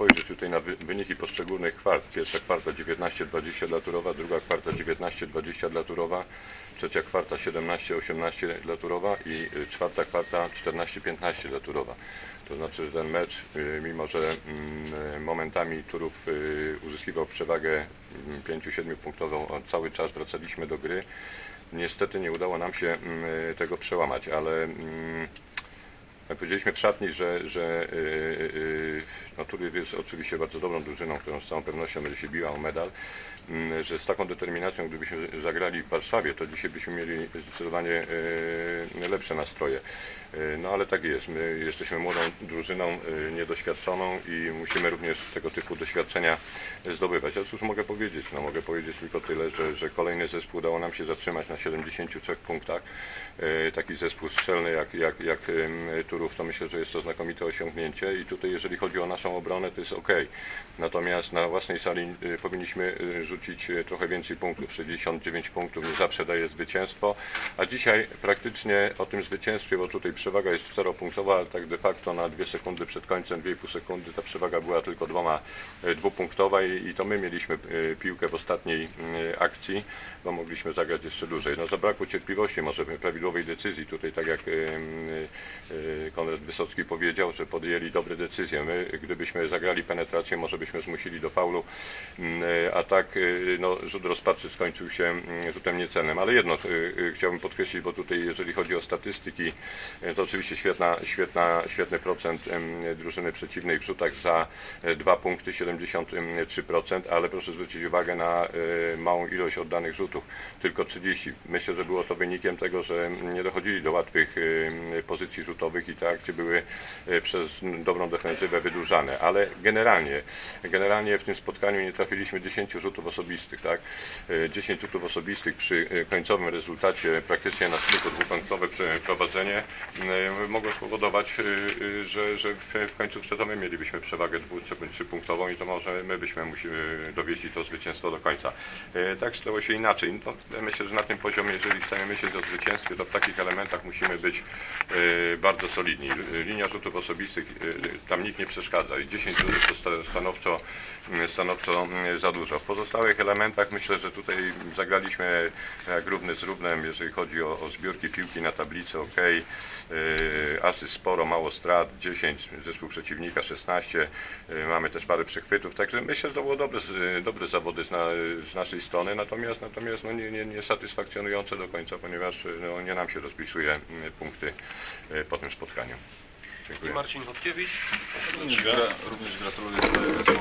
spojrzeć tutaj na wyniki poszczególnych kwart. Pierwsza kwarta 19-20 dla Turowa, druga kwarta 19-20 dla Turowa, trzecia kwarta 17-18 dla Turowa i czwarta kwarta 14-15 dla Turowa. To znaczy, że ten mecz, mimo że momentami Turów uzyskiwał przewagę 5-7 punktową, cały czas wracaliśmy do gry. Niestety nie udało nam się tego przełamać, ale powiedzieliśmy w szatni, że no, Turów jest oczywiście bardzo dobrą drużyną, którą z całą pewnością będzie się biła o medal, że z taką determinacją, gdybyśmy zagrali w Warszawie, to dzisiaj byśmy mieli zdecydowanie lepsze nastroje. No ale tak jest, my jesteśmy młodą drużyną, niedoświadczoną i musimy również tego typu doświadczenia zdobywać. A cóż mogę powiedzieć? No mogę powiedzieć tylko tyle, że kolejny zespół udało nam się zatrzymać na 73 punktach. Taki zespół strzelny jak Turów, to myślę, że jest to znakomite osiągnięcie i tutaj jeżeli chodzi o naszą obronę, to jest ok. Natomiast na własnej sali powinniśmy rzucić trochę więcej punktów, 69 punktów nie zawsze daje zwycięstwo, a dzisiaj praktycznie o tym zwycięstwie, bo tutaj przewaga jest 4-punktowa, ale tak de facto na 2 sekundy przed końcem, 2,5 sekundy, ta przewaga była tylko 2-punktowa i to my mieliśmy piłkę w ostatniej akcji, bo mogliśmy zagrać jeszcze dłużej. No zabrakło cierpliwości, może prawidłowej decyzji, tutaj tak jak Konrad Wysocki powiedział, że podjęli dobre decyzje. My, gdybyśmy zagrali penetrację, może byśmy zmusili do faulu, a tak no, rzut rozpaczy skończył się rzutem niecelnym. Ale jedno chciałbym podkreślić, bo tutaj jeżeli chodzi o statystyki, to oczywiście świetny procent drużyny przeciwnej w rzutach za 2 punkty, 73%, ale proszę zwrócić uwagę na małą ilość oddanych rzutów, tylko 30. Myślę, że było to wynikiem tego, że nie dochodzili do łatwych pozycji rzutowych i te akcje były przez dobrą defensywę wydłużane, ale generalnie w tym spotkaniu nie trafiliśmy 10 rzutów osobistych, tak? 10 rzutów osobistych przy końcowym rezultacie praktycznie na tylko 2-punktowe prowadzenie mogło spowodować, że w końcówce to my mielibyśmy przewagę 2- bądź 3-punktową i to może my byśmy dowieźli to zwycięstwo do końca. Tak stało się inaczej. No, myślę, że na tym poziomie, jeżeli chcemy myśleć o zwycięstwie, to w takich elementach musimy być bardzo solidni. Linia rzutów osobistych, tam nikt nie przeszkadza i 10 rzutów to stanowczo za dużo. W pozostałych elementach myślę, że tutaj zagraliśmy jak równy z równem, jeżeli chodzi o zbiórki piłki na tablicy, ok, asyst sporo, mało strat, 10, zespół przeciwnika 16, mamy też parę przechwytów, także myślę, że to było dobre zawody z naszej strony, natomiast no, nie satysfakcjonujące do końca, ponieważ no, nie nam się rozpisuje punkty po tym spotkaniu. Dziękuję. Marcin Chodkiewicz. Również gratuluję